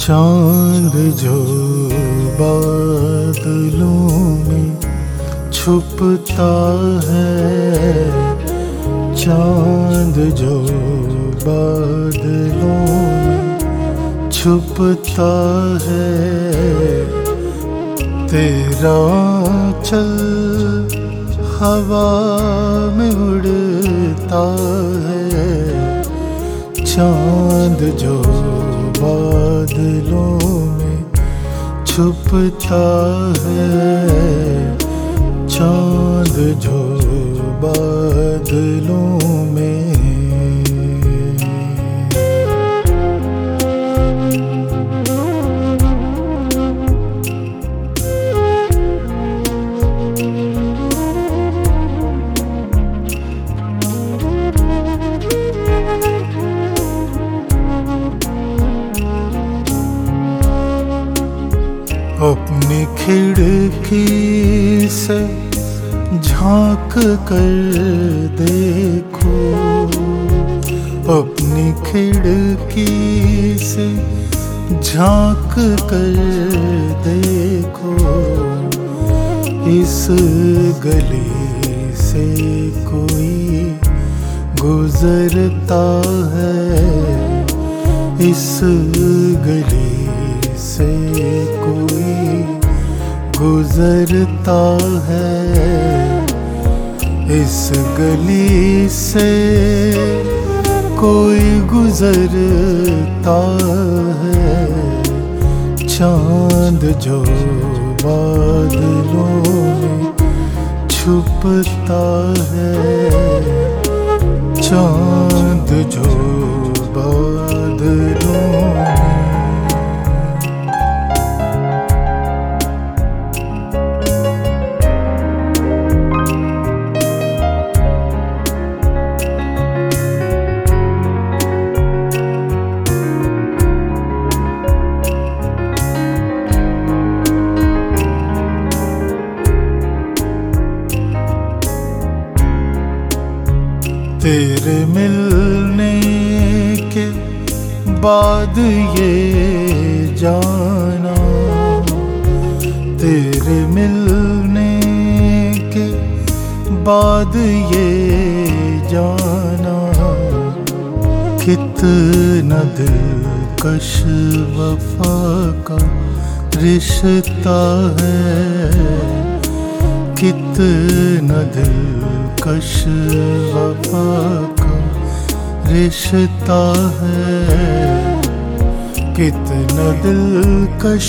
चांद जो बादलों में छुपता है, चांद जो बादलों में छुपता है, तेरा चल हवा में उड़ता है। चांद जो बादलों में छुपता है, चांद जो बादलों में। अपनी खिड़की से झांक कर देखो, अपनी खिड़की से झांक कर देखो, इस गली से कोई गुजरता है, इस गली से कोई गुजरता है, इस गली से कोई गुजरता है। चांद जो बादलों में छुपता है, चांद जो बादलों में। तेरे मिलने के बाद ये जाना, तेरे मिलने के बाद ये जाना, कितना दिलकश वफा का रिश्ता है, कितना दिलकश वफा का रिश्ता है, कितना दिलकश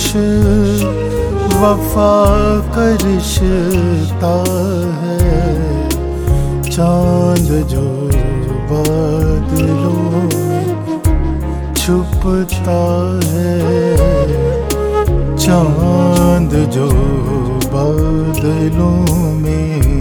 वफा का रिश्ता है। चांद जो बादलों में छुपता है, चांद जो बादलों में।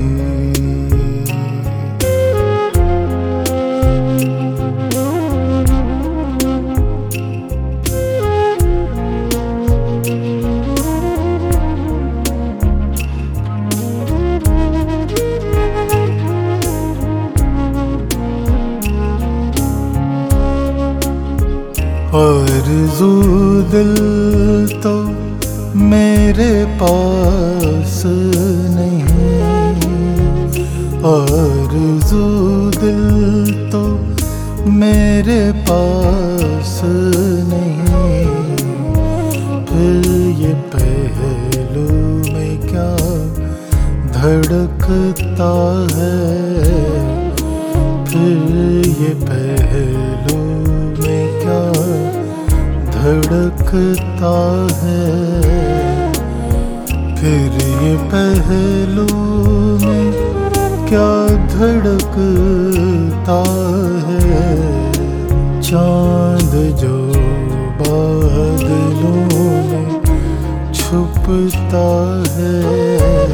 आरज़ू दिल तो मेरे पास नहीं, आरज़ू दिल तो मेरे पास नहीं, फिर ये पहलू में क्या धड़कता है, फिर ये पहलू में क्या धड़कता है, फिर ये पहलू में क्या धड़कता है। चांद जो बादलों में छुपता है,